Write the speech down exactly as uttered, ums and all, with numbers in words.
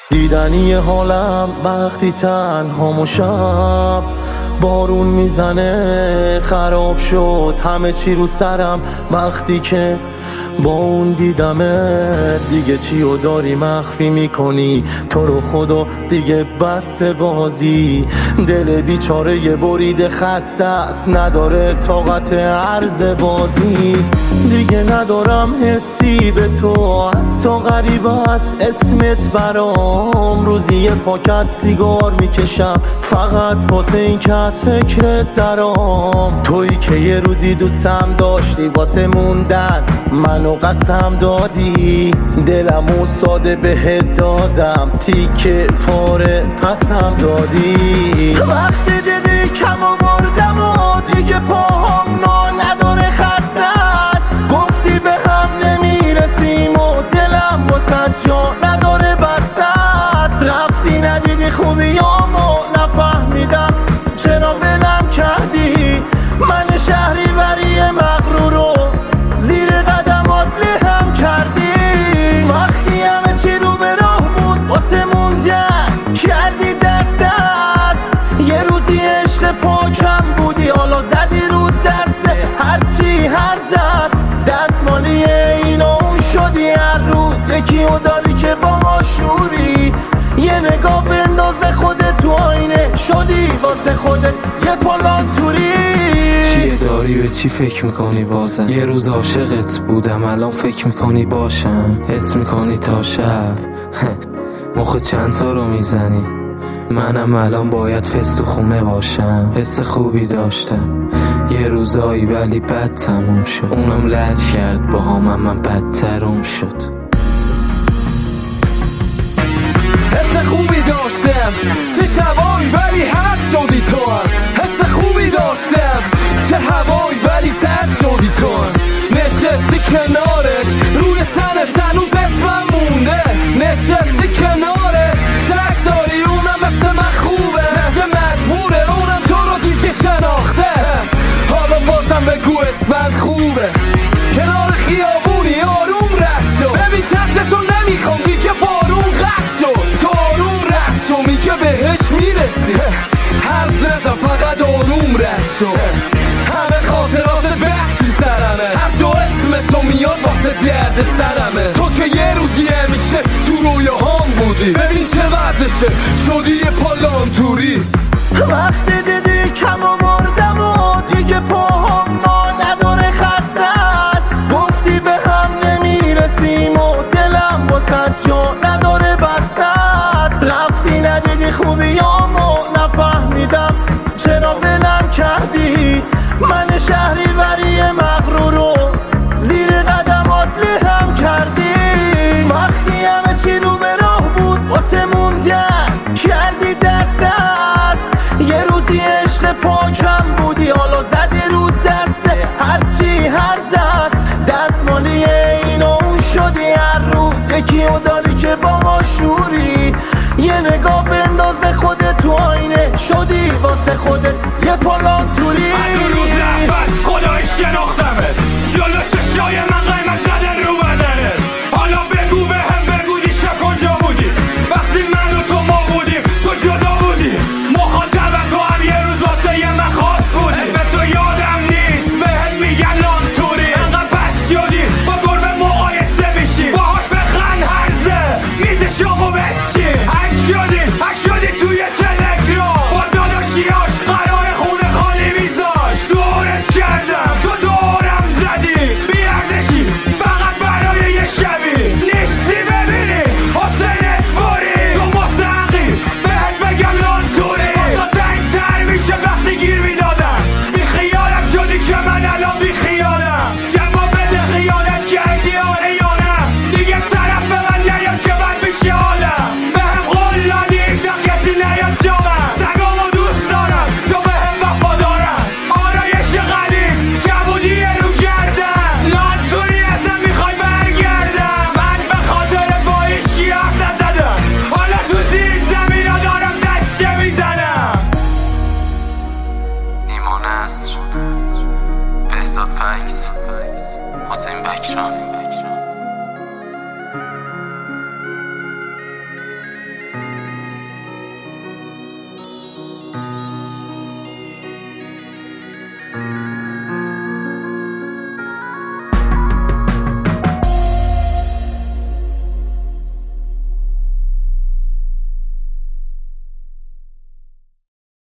دیدنی حالم وقتی تنها و شب بارون میزنه خراب شد همه چی رو سرم وقتی که با اون دیدمه. دیگه چی رو داری مخفی میکنی تو رو خدا دیگه بس بازی. دل بیچاره یه برید خسته است نداره طاقت عرض بازی. دیگه ندارم حسی به تو حتی غریب است اسمت برام. روزی یه پاکت سیگار میکشم فقط واسه این که از فکرت درام. تویی که یه روزی دوستم داشتی واسه موندن منو قسم دادی. دلمو ساده بهت دادم تیکه پاره پسم دادی. وقتی دیدی کم آوردم و دیگه پاهم نا نداره خسته است. گفتی به هم نمیرسیم و دلم واسه جا نداره بسته است. رفتی ندیدی خوبیامو نفهمیدم چرا ولم کردی. من شهری وری مغرور رو زیر قدمات لهم کردی. وقتی همه چی رو به راه بود واسه موندن کردی دست دست. یه روزی عشق پاکم بودی حالا زدی رو دست هرچی هرز است. دستمالی اینا اون شدی هر روز یکی رو داری که با شوری. یه نگاه بنداز به خودت تو آینه شدی واسه خودت یه پالان توری. چیه داری به چی فکر میکنی بازم؟ یه روز عاشقت بودم الان فکر میکنی باشم. حس میکنی تا شب مخ چند تا رو میزنی. منم الان باید فست و خونه باشم. حس خوبی داشتم یه روزایی ولی بد تموم شد. اونم لج کرد با هم من بدترم شد. حس خوبی داشتم چه شبایی ولی هر شدی تو هم. حس خوبی داشتم چه هوایی ولی سرد شدی تو هم. نشستی کنارش روی تنت هنوز اسمم مونده. نشستی کنارش شک داری اونم مثل من خوبه. مثل مجبوره اونم تو رو دیگه شناخته. حالا بازم بگو اسمم خوبه. کنار خیابونی آروم رد شد. ببین چترتو نمیخوام دیگه بارون قطع شد. تو آروم رد شد میگه بهش میرسی. حرف نزن فقط آروم رد شد. همه خاطرات بد تو سرمه. هر جا اسم تو میاد واسه درد سرمه. تو که یه روزی همیشه تو رویاهام بودی. ببین چه وضعشه شدی یه پالان توری. وقتی دیدی کم آوردم و دیگه پاهم نا نداره خسته است. گفتی به هم نمیرسیم و دلم واسه جا نداره بسته است. رفتی ندیدی خوبیامو نفهمیدم چرا ولم کردی. من شهری وری مغرور رو زیر قدمات لهم کردی. وقتی همه چی رو به راه بود واسه موندن کردی دست دست. یه روزی عشق پاکم بودی حالا زدی رو دست هرچی هرز است. دستمالی اینا اون شدی هر روز یکی رو داری که با شوری. یه نگاه بنداز به خودت تو آینه شدی واسه خودت یه پالان توری. از اون روز اول خدای شناختمت جلو چشای من